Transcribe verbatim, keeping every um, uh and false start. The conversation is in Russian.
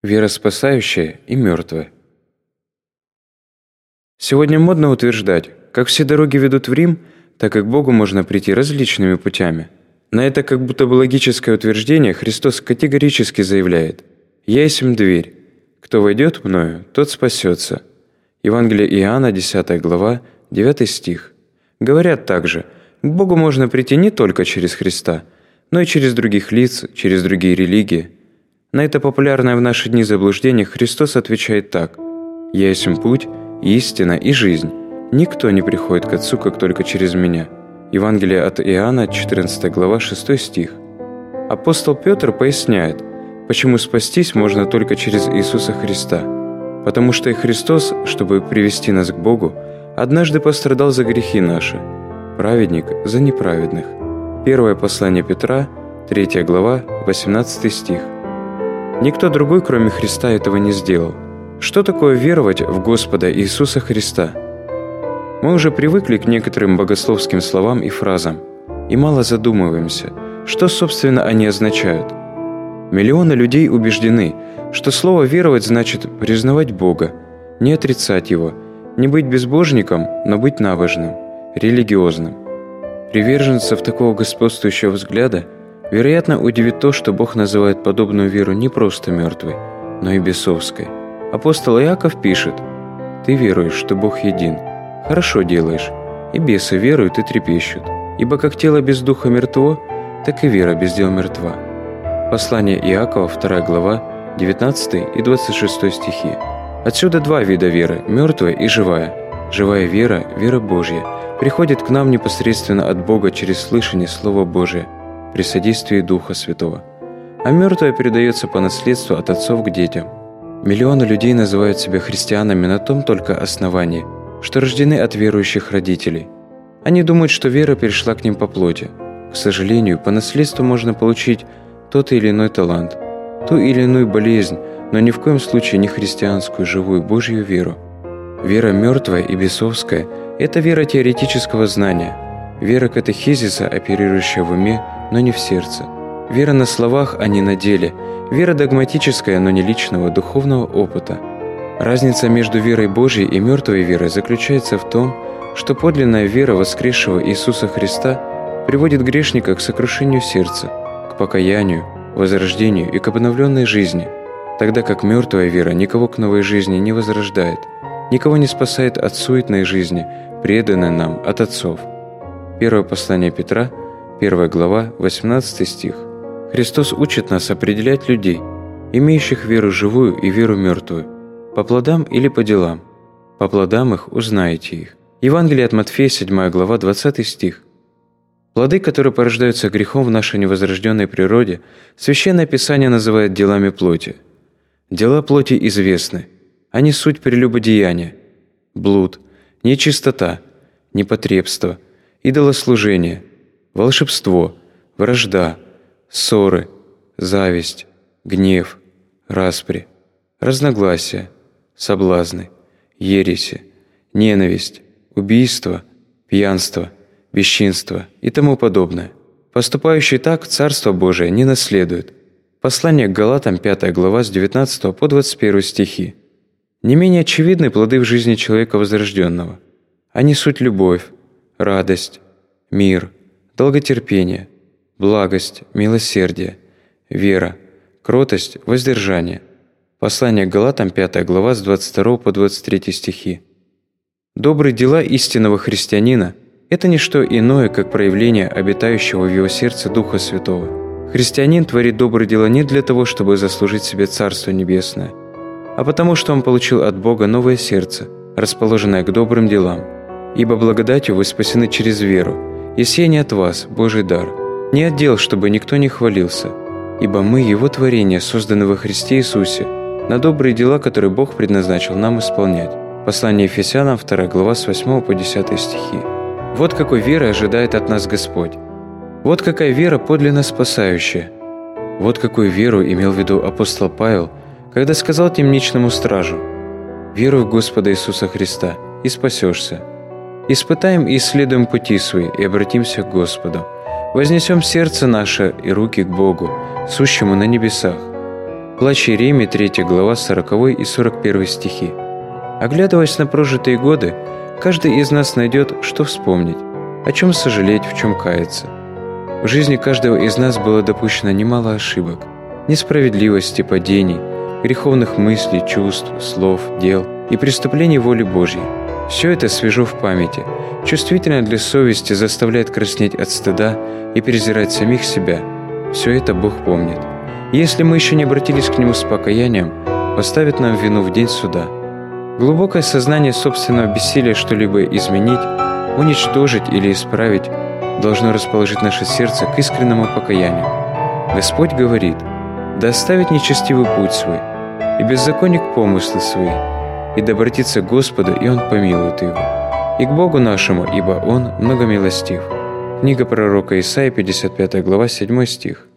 Вера спасающая и мертвая. Сегодня модно утверждать, как все дороги ведут в Рим, так как к Богу можно прийти различными путями. На это как будто бы логическое утверждение Христос категорически заявляет: «Я есмь дверь. Кто войдет мною, тот спасется». Евангелие Иоанна, десятая глава, девятый стих. Говорят также, к Богу можно прийти не только через Христа, но и через других лиц, через другие религии. На это популярное в наши дни заблуждение Христос отвечает так: «Я есмь путь, истина и жизнь. Никто не приходит к Отцу, как только через Меня». Евангелие от Иоанна, четырнадцатая глава, шестой стих. Апостол Петр поясняет, почему спастись можно только через Иисуса Христа. Потому что и Христос, чтобы привести нас к Богу, однажды пострадал за грехи наши, праведник за неправедных. Первое послание Петра, третья глава, восемнадцатый стих. Никто другой, кроме Христа, этого не сделал. Что такое веровать в Господа Иисуса Христа? Мы уже привыкли к некоторым богословским словам и фразам и мало задумываемся, что, собственно, они означают. Миллионы людей убеждены, что слово «веровать» значит признавать Бога, не отрицать Его, не быть безбожником, но быть набожным, религиозным. Приверженцев такого господствующего взгляда, вероятно, удивит то, что Бог называет подобную веру не просто мертвой, но и бесовской. Апостол Иаков пишет: «Ты веруешь, что Бог един. Хорошо делаешь, и бесы веруют и трепещут. Ибо как тело без духа мертво, так и вера без дел мертва». Послание Иакова, вторая глава, девятнадцатый и двадцать шестой стихи. Отсюда два вида веры – мертвая и живая. Живая вера, вера Божья, приходит к нам непосредственно от Бога через слышание Слова Божия при содействии Духа Святого. А мертвая передается по наследству от отцов к детям. Миллионы людей называют себя христианами на том только основании, что рождены от верующих родителей. Они думают, что вера перешла к ним по плоти. К сожалению, по наследству можно получить тот или иной талант, ту или иную болезнь, но ни в коем случае не христианскую, живую, Божью веру. Вера мертвая и бесовская – это вера теоретического знания, вера катехизиса, оперирующая в уме, но не в сердце, вера на словах, а не на деле, вера догматическая, но не личного, духовного опыта. Разница между верой Божьей и мертвой верой заключается в том, что подлинная вера воскресшего Иисуса Христа приводит грешника к сокрушению сердца, к покаянию, возрождению и к обновленной жизни, тогда как мертвая вера никого к новой жизни не возрождает, никого не спасает от суетной жизни, преданной нам от отцов. Первое послание Петра, первая глава, восемнадцатый стих. Христос учит нас определять людей, имеющих веру живую и веру мертвую, по плодам или по делам. По плодам их узнаете их. Евангелие от Матфея, седьмая глава, двадцатый стих. Плоды, которые порождаются грехом в нашей невозрожденной природе, Священное Писание называет делами плоти. Дела плоти известны. Они суть прелюбодеяния, блуд, нечистота, непотребство, идолослужение, волшебство, вражда, ссоры, зависть, гнев, распри, разногласия, соблазны, ереси, ненависть, убийство, пьянство, бесчинство и тому подобное. Поступающий так Царство Божие не наследует. Послание к Галатам, пятая глава, с девятнадцатого по двадцать первый стихи. Не менее очевидны плоды в жизни человека возрожденного. Они суть любовь, радость, мир, долготерпение, благость, милосердие, вера, кротость, воздержание. Послание к Галатам, пятая глава, с двадцать второго по двадцать третий стихи. Добрые дела истинного христианина – это не что иное, как проявление обитающего в его сердце Духа Святого. Христианин творит добрые дела не для того, чтобы заслужить себе Царство Небесное, а потому что он получил от Бога новое сердце, расположенное к добрым делам. Ибо благодатью вы спасены через веру, и сие не от вас, Божий дар, не от дел, чтобы никто не хвалился, ибо мы, Его творение, созданы во Христе Иисусе, на добрые дела, которые Бог предназначил нам исполнять. Послание Ефесянам, вторая глава, с восьмого по десятый стихи. Вот какой веры ожидает от нас Господь. Вот какая вера подлинно спасающая. Вот какую веру имел в виду апостол Павел, когда сказал темничному стражу: «Веруй в Господа Иисуса Христа, и спасешься». Испытаем и исследуем пути свои, и обратимся к Господу. Вознесем сердце наше и руки к Богу, сущему на небесах. Плач Иеремии, третья глава, сороковой и сорок первый стихи. Оглядываясь на прожитые годы, каждый из нас найдет, что вспомнить, о чем сожалеть, в чем каяться. В жизни каждого из нас было допущено немало ошибок, несправедливости, падений, греховных мыслей, чувств, слов, дел и преступлений воли Божьей. Все это свежо в памяти, чувствительно для совести, заставляет краснеть от стыда и презирать самих себя. Все это Бог помнит. Если мы еще не обратились к Нему с покаянием, поставит нам вину в день суда. Глубокое сознание собственного бессилия что-либо изменить, уничтожить или исправить должно расположить наше сердце к искреннему покаянию. Господь говорит: «Да оставит нечестивый путь свой, и беззаконник помыслы свои, и да обратится к Господу, и Он помилует его, и к Богу нашему, ибо Он многомилостив». Книга пророка Исаии, пятьдесят пятая глава, седьмой стих.